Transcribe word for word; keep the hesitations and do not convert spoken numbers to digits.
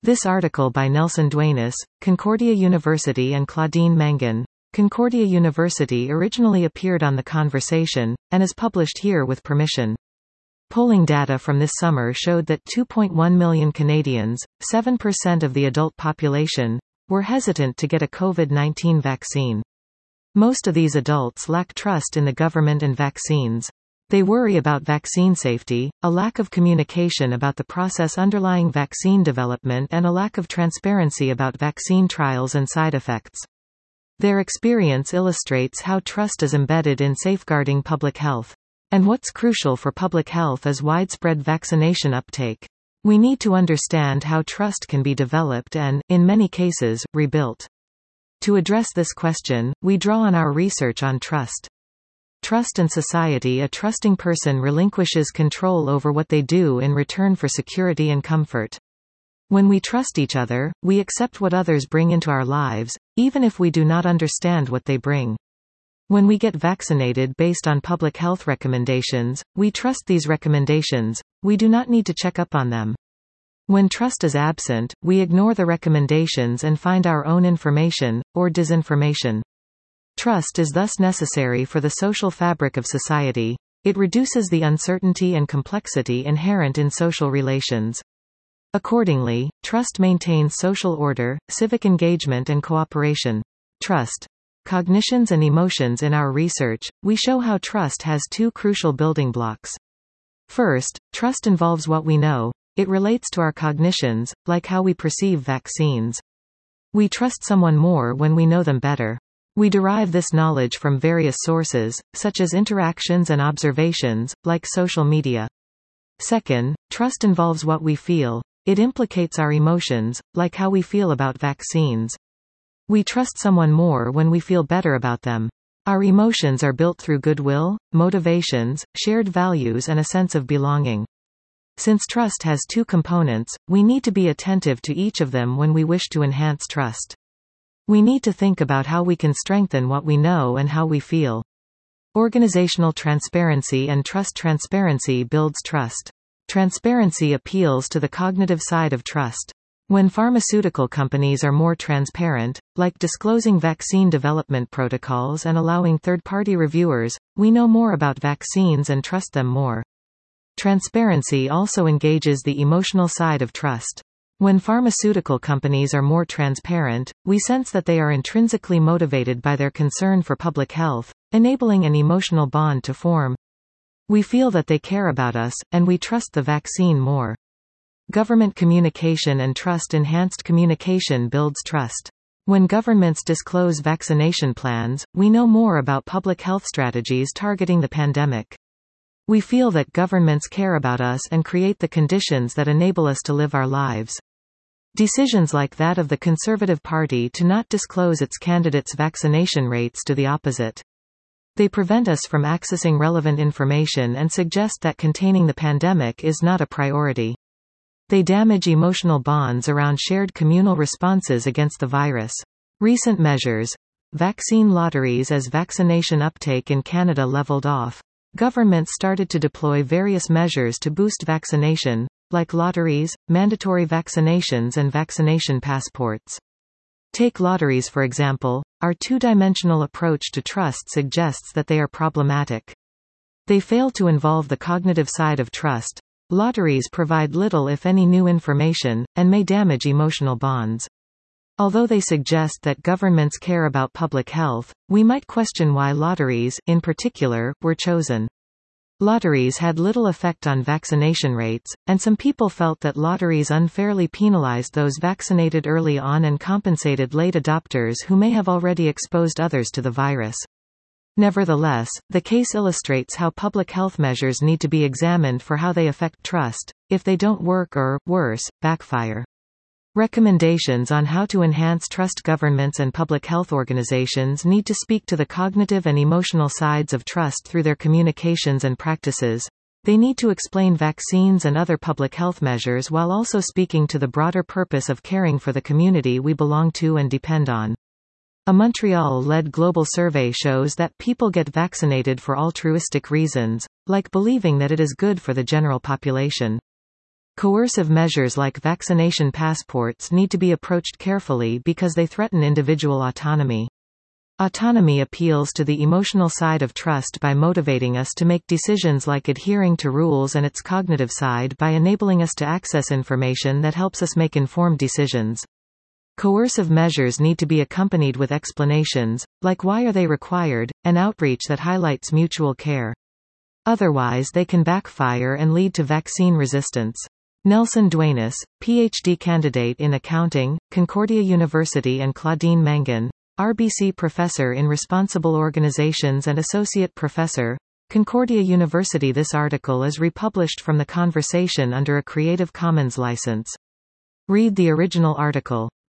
This article by Nelson Duenas, Concordia University and Claudine Mangan. Concordia University originally appeared on The Conversation, and is published here with permission. Polling data from this summer showed that two point one million Canadians, seven percent of the adult population, were hesitant to get a COVID nineteen vaccine. Most of these adults lack trust in the government and vaccines. They worry about vaccine safety, a lack of communication about the process underlying vaccine development, and a lack of transparency about vaccine trials and side effects. Their experience illustrates how trust is embedded in safeguarding public health. And what's crucial for public health is widespread vaccination uptake. We need to understand how trust can be developed and, in many cases, rebuilt. To address this question, we draw on our research on trust. Trust in society. A trusting person relinquishes control over what they do in return for security and comfort. When we trust each other, we accept what others bring into our lives, even if we do not understand what they bring. When we get vaccinated based on public health recommendations, we trust these recommendations, we do not need to check up on them. When trust is absent, we ignore the recommendations and find our own information, or disinformation. Trust is thus necessary for the social fabric of society. It reduces the uncertainty and complexity inherent in social relations. Accordingly, trust maintains social order, civic engagement and cooperation. Trust. Cognitions and emotions. In our research, we show how trust has two crucial building blocks. First, trust involves what we know. It relates to our cognitions, like how we perceive vaccines. We trust someone more when we know them better. We derive this knowledge from various sources, such as interactions and observations, like social media. Second, trust involves what we feel. It implicates our emotions, like how we feel about vaccines. We trust someone more when we feel better about them. Our emotions are built through goodwill, motivations, shared values and a sense of belonging. Since trust has two components, we need to be attentive to each of them when we wish to enhance trust. We need to think about how we can strengthen what we know and how we feel. Organizational transparency and trust. Transparency builds trust. Transparency appeals to the cognitive side of trust. When pharmaceutical companies are more transparent, like disclosing vaccine development protocols and allowing third-party reviewers, we know more about vaccines and trust them more. Transparency also engages the emotional side of trust. When pharmaceutical companies are more transparent, we sense that they are intrinsically motivated by their concern for public health, enabling an emotional bond to form. We feel that they care about us, and we trust the vaccine more. Government communication and trust. Enhanced communication builds trust. When governments disclose vaccination plans, we know more about public health strategies targeting the pandemic. We feel that governments care about us and create the conditions that enable us to live our lives. Decisions like that of the Conservative Party to not disclose its candidates' vaccination rates do the opposite. They prevent us from accessing relevant information and suggest that containing the pandemic is not a priority. They damage emotional bonds around shared communal responses against the virus. Recent measures. Vaccine lotteries. As vaccination uptake in Canada leveled off, governments started to deploy various measures to boost vaccination, like lotteries, mandatory vaccinations and vaccination passports. Take lotteries for example. Our two-dimensional approach to trust suggests that they are problematic. They fail to involve the cognitive side of trust. Lotteries provide little if any new information, and may damage emotional bonds. Although they suggest that governments care about public health, we might question why lotteries, in particular, were chosen. Lotteries had little effect on vaccination rates, and some people felt that lotteries unfairly penalized those vaccinated early on and compensated late adopters who may have already exposed others to the virus. Nevertheless, the case illustrates how public health measures need to be examined for how they affect trust, if they don't work or, worse, backfire. Recommendations on how to enhance trust. Governments and public health organizations need to speak to the cognitive and emotional sides of trust through their communications and practices. They need to explain vaccines and other public health measures while also speaking to the broader purpose of caring for the community we belong to and depend on. A Montreal-led global survey shows that people get vaccinated for altruistic reasons, like believing that it is good for the general population. Coercive measures like vaccination passports need to be approached carefully because they threaten individual autonomy. Autonomy appeals to the emotional side of trust by motivating us to make decisions like adhering to rules, and its cognitive side by enabling us to access information that helps us make informed decisions. Coercive measures need to be accompanied with explanations, like why are they required, and outreach that highlights mutual care. Otherwise they can backfire and lead to vaccine resistance. Nelson Duenas, P H D candidate in accounting, Concordia University, and Claudine Mangan, R B C professor in responsible organizations and associate professor, Concordia University. This article is republished from The Conversation under a Creative Commons license. Read the original article.